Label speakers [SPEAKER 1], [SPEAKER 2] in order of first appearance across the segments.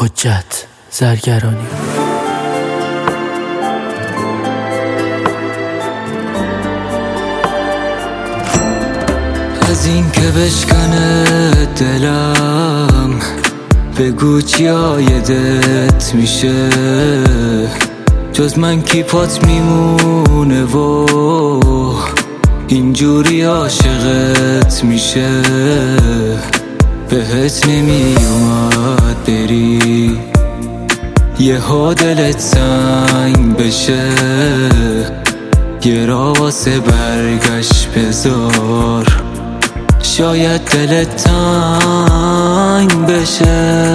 [SPEAKER 1] حجت زرگرانی.
[SPEAKER 2] از این که بشکنه دلم بگو چی عایدت میشه، جز من کی پات میمونه و اینجوری عاشقت میشه. بهت نمیومد بری یهو دلت سنگ بشه، یه را واسه برگشت بذار شاید دلت تنگ بشه.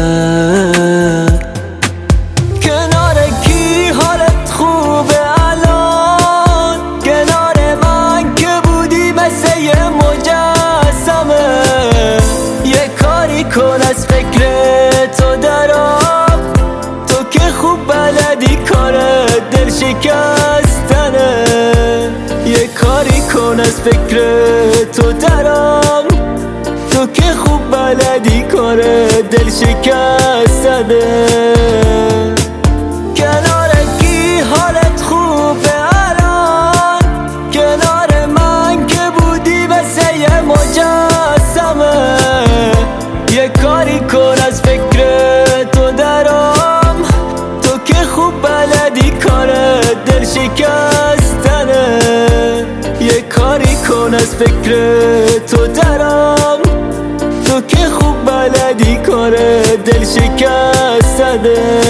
[SPEAKER 2] کنار کی حالت خوبه الان؟ کنار من که بودی مثل یه مجسمه. یه کاری کن از فکر تو درام، تو که خوب بلدی کار دل شکستنه. یه کاری کن از فکر تو درام، تو که خوب بلدی کار دل شکستنه. کنار کی حالت خوبه الان؟ کنار من که بودی مثل یه مجسمه. یه کاری کن از فکر تو درام، تو که خوب بلدی کار دل شکستنه. یه کاری کن از فکر تو درام، تو که خوب بلدی کار دل شکستنه.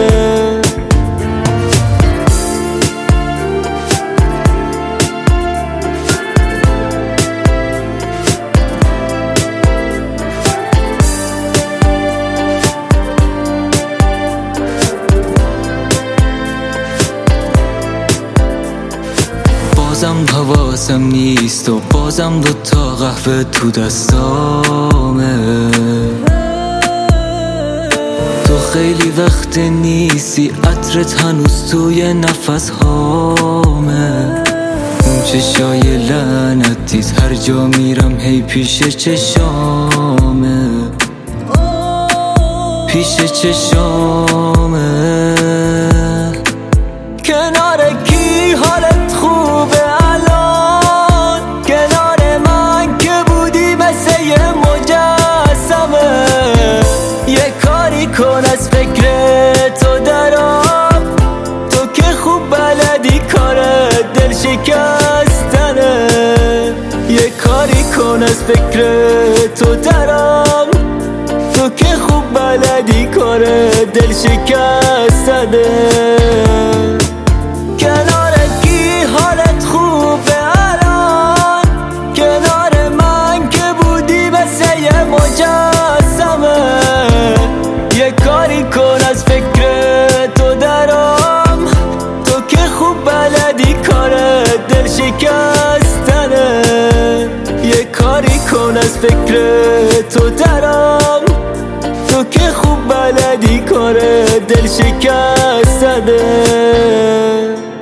[SPEAKER 2] بازم حواسم نیست و بازم دوتا قهوه تو دستامه. تو خیلی وقت نیستی، عطرت هنوز توی نفس هامه. اون چشای لعنتیت هر جا میرم هی پیش چشامه، پیش چشامه. کنار کی حالت خوبه الان؟ کنار من که بودی مثل یه مجسمه. یه کاری کن از فکر تو درام، تو که خوب بلدی کار دل شکستنه. یه کاری کن از فکر تو درام، تو که خوب بلدی کار دل شکستنه. کنار کی حالت خوبه الان؟ کنار من که بودی مثل یه مجسمه. یه کاری کن از فکر تو درام، تو که خوب بلدی کار دل شکستنه. یه کاری کن از فکر تو درام، تو که خوب بلدی کار دل شکستنه.